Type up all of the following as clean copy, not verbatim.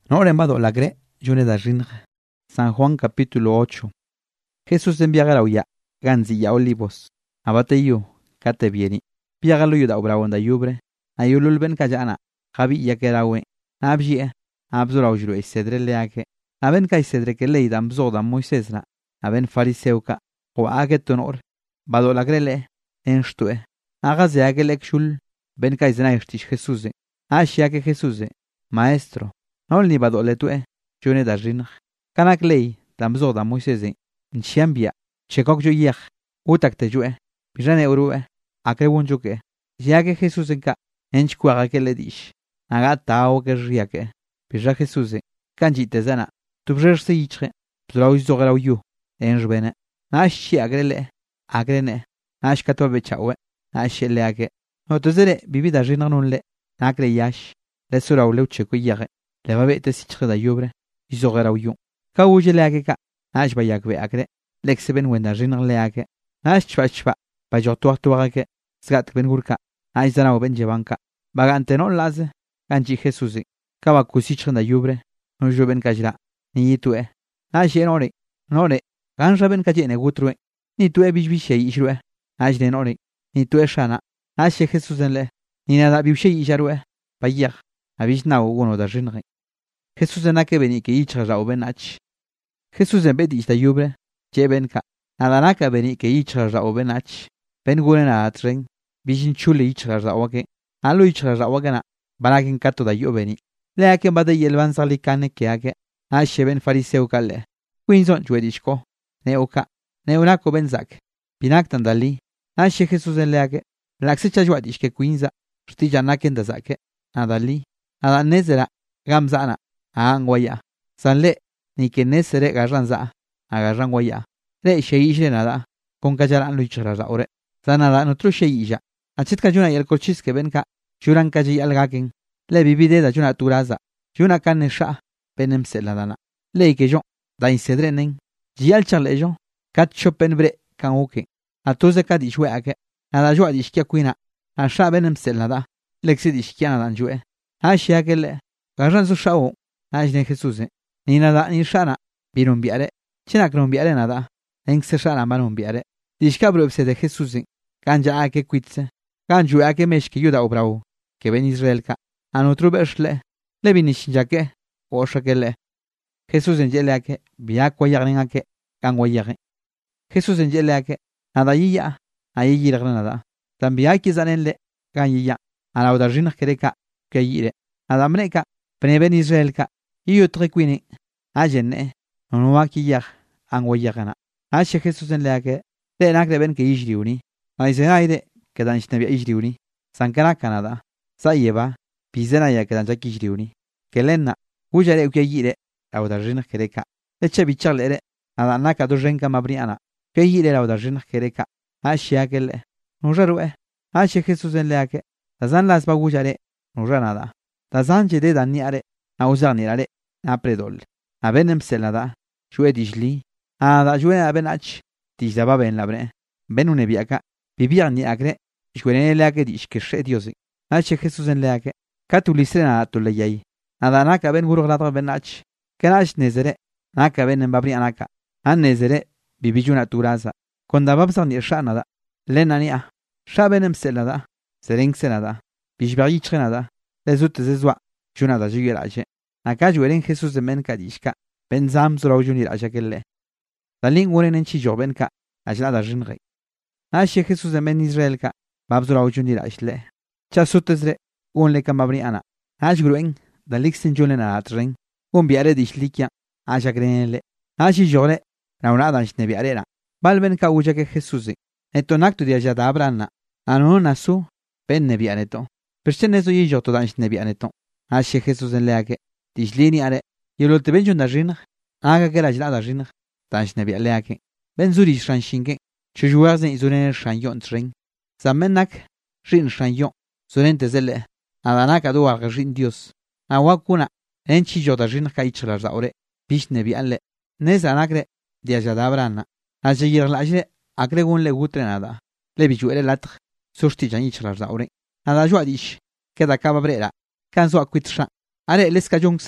Noren badolagre, yune da rinj. San Juan capítulo 8. Jesús enviagara uya, ganzi ya olivos. Abateyu, kate vieni. Piagalo yuda obraonda yubre. Ayulul ben kajana, javi yakerawe. Abjie, abzura ujru isedre leake. Aben kaisedre que leidam zoda Moisesna. Aben fariseuka, o agetonor. Badolagre le, enstue. Agaze agelek shul, ben kaizena irtish Jesuse. Ashiake Jesuse, maestro. Nol ni badoletue, june da rinj. Kanak lei, damzo da Moisese. Nchiambia, chekok jo yech. Utak te jue. Bijane urue, akrewon juke. Jiake Jesús enka, enchkuaga ke le dish. Aga tao ke riake. Bija Jesús, kanji te zana. Tubjer se yichre. Pzrau izogera uyu. Enjbene. Nashi agrele. Agrene. Nash katwa bechawe. Nash leake. Notozere, bibi da rinj le. Nakre yash. Le sura uleu cheko yage. Le va bete si chre da yubre. Izogera uyu. Ka uje leake ka. Nash ba yakwe akre. Lexe ben wenda rinj leake. Nash chwa. Ba jotuak Sgat ben gurka. Nash zana ben jebanka. Bagante no laze. Kanji Jesusi. Kaba kusi chre da yubre. No jo ben kajra. Ni yitue. Nash enore. Nore. Ganja ben kajene gutrue. Ni tue bijbishe ishrue. Nash nenore. Ni tue shana. Nash Jesús en le. Ni nada bibshe isharue. Payag. Abish na uno da rinj. Jesús en ake beni ke ichra rao ben ach. Jesús en bedi ista yubre. Che ben ka. Nada naka beni ke ichra rao ben ach. Ben guren a atren. Bishin chule ichra rao ke. Alo ichra rao gana. Banakin kato da yo beni. Le ake bade yelvan salikane ke ake. Ashe ben fariseu kale. Quinzon juedishko. Ne oka. Ne unako ben zak. Pinak tandali. Ashe Jesús en le ake. Laksecha juadishke quinza. Rtija naken da zake. Adali. Ada nezera. Gamzana. Angwaya. Sanle. Ni que nesere garranza. Agarranguaya. Le sheishe nada. Con kajaran lo ichra raore. Sanada notro sheisha. Achit kajuna yel kochis que benka. Churan kaji algaken. Le bibide da juna turaza. Juna kanesha. Benem seladana. Le que yo. Da insedrenen. Jial charlejo. Kat chopenbre. Kan oke. Atoze kadishwe ake. Nada yo adishkia kuina. Asha benem selada. Lexi dishkia nadan jue. Ashi akele. Garran su shao. Ashne Jesús. Ni nada ni shana. Birun biare. Chinak non biare nada. En se shana manun biare. Dishkabro de Jesús. Kanja ake kuitse. Kanju ake meshki yuda obrau. Que ben Israelka. Anotru beshle. Le binishinjake. Oshakele. Jesús en yele ake. Biakwa yagnen ake. Kangwa yagnen. Jesús en yele ake. Nada yiya. Ayi yiragna nada. Tambiaki zanenle. Kanyiya. Ana udarjin kereka. Kayire. Adamneka. Pneben Israelka. Iyo trekwini. Ajenne. Onuaki yag. Angwa yagana. Ashe Jesús en leake. Le nakre ben ke ishriuni. Aizenaide. Kedan shnebia ishriuni. Sankana Canada. Sayeva. Pizena ya kedan jak ishriuni. Kelena. Ujare ukayire. Audarjin kereka. Leche bicharlere. Adanaka dojenka mabriana. Kayire audarjin kereka. Ashe akele. Nujarue. Ashe Jesús en leake. Tazan las bagujare. Nujanada. Tazan jede daniare. Auzanirare. Apredol. Abenem selada. Jue dishli. Ada jue abenach. Tijaba ben labre. Ben unebiaka. Bibia ni akre. Jue leake dishkeshe diosi. Ashe Jesús en leake. Katulisrena atuleyai. Adanaka ben gurglata benach. Kenash nezere. Naka ben embabri anaka. An nezere. Bibijuna turaza. Kondababsan yeshanada. Lenania. Shabenem selada. Sereng senada. Bishbari chenada. Lezut zezwa. Junada jigeraje. Naka jueren Jesús de men kadishka. Ben zam zuraujunir ajakelle. La linguren en chijo benka. Ajlada jinre. Ashe Jesús de men Israelka. Babzuraujunir ajle. Chasutezre. Un leka mabriana. Ajgruen. Da lixen julena atren. Un biare dishlikia. Ajagrenle. Ashi jore. Raunada shnebiarera. Balbenka ujake Jesús. Etonactu di ajada abranna. Anona su. Ben nebianeto. Perchenezo y yo todan nebianeto. Ashe Jesús en leake. Dishlini are. Yelo te benjun da rinj. Aga que la jlada rinj. Tansh nebia leake. Ben zuri shanshinke. Chujuazen izuren shanyon tren. Zamenak. Rin shanyon. Zuren tezele. Adanaka do argin dios. Awakuna. Enchi yo da rinj ka ichlar zaure. Bish nebiale. Nez anakre. Diajadabranna. Ashe yirlaje. Agregun le gutrenada. Le bijuere latr. Sushti jan ichlar zaure. Ada juadish. Queda caba brera. Canso aquitsha. Are leska jungsre.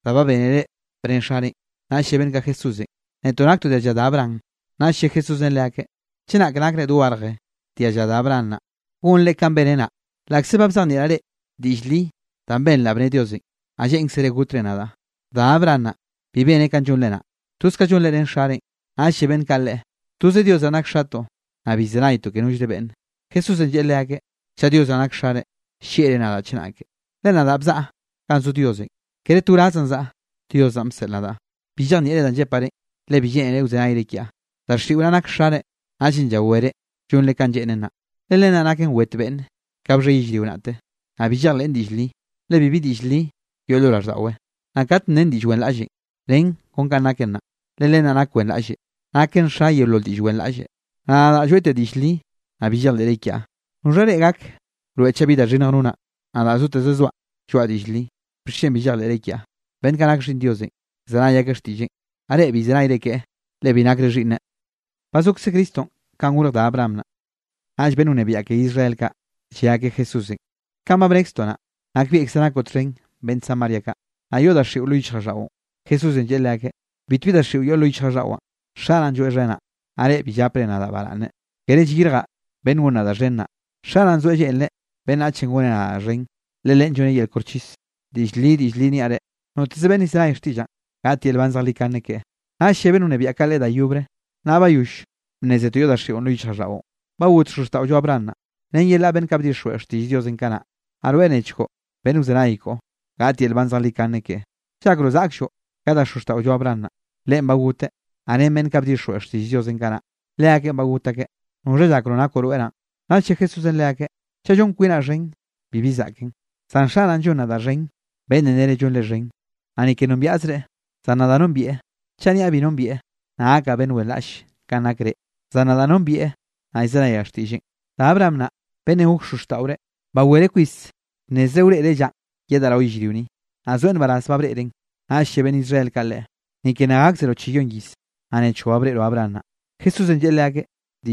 Daba benere brenshari. Nashe ben ka Jesusen. Netonak tu de jadabran. Nashe Jesusen leake. Chinak nakre duarge. Tia jadabranna. Un le camberena. La xebabzan nirare. Dijli. Tamben la bnediosi. Aje insere gutrenada. Da abranna. Bibene kanjunlena. Tuska junleren shari. Ashe ben kalle. Tuze Dios anak shato. Abizraito que nujde ben. Jesusen jeleake. Cha Dios anak share. Shere nada chinake. Lena da abza. Kanzu Diosi. Kere turazan za. Dios amselada. Bijan nire dan jepare. Le bijen ele uzen airekia. Dar shi uranak share. Ajin jawere. Junle kanjenena. Lelena naken wetben. Kabje yijli unate. Abijal len dijli. Le bibi dijli. Yolorar dawe. Nakat nen dijwen laje. Ren kon kanakenna. Lelena nakwen laje. Naken sha yolol dijwen laje. Ada juete dijli. Abijal derekia. Unjare gak. Rueche bida jinaruna. Ada zute zezwa. Jua dijli. Prishem bijal derekia. Ben kanak shin Diose. Zana yakashtije. Are bizana ireke. Le binak rejine. Pasuk se Cristo. Kangur da Abrahamna. Aj ben unebia ke Israel ka. Chia ke Jesuse. Kama brextona. Akvi exana kotren. Ben Samaria ka. Ayoda shi ulu ichajao. Jesús en jelake. Bitwida shi yo lo ichajawa. Sharan jo rena. Are bijapre nada barane. Kere jirga. Ben wona da renna. Sharan zo jelle. Ben achingone na ren. Lelen jone yel korchis. Dijli ni are. No te ben isra istija. Gati el banzali kaneke. Na sheben une biakale da yubre. Na bayush. Nezeto yo da shi ono ichajao. Ba wut shusta jo abranna. Nen yela ben kabdi shwe sti Dios en kana. Arwenechko. Ben uzraiko. Gati el banzali kaneke. Chakro zaksho. Kada shusta jo abranna. Le mbagute. Ane men kabdi shwe sti Dios en kana. Leake mbagutake. Unje zakro na koruera. Na che Jesus en leake. Chajon kwina ren. Bibizaken. San sharan jona da ren. Ben nere jon le ren. Ani que non biazre. Sanada non bie. Chani abi non bie. Na aka ben welash. Kanakre. Sanada non bie. Aizana yashtije. Da abramna. Bene huk shustaure. Ba were quiz. Nezeure ereja. Yedara ojiriuni. Azuen baras babre eren. Ashe ben Israel kalle. Ni que nagak zero chiyongis. Ane chuabre lo abranna. Jesus en jeleake.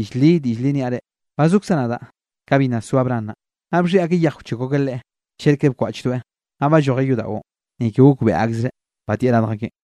Dijli ni are. Bazuk sanada. Kabina su abranna. Abri ake yakuchiko kelle. Sherkeb kwachitue. Aba joge yudao. Ni que ukbe agzre. Patiera drake.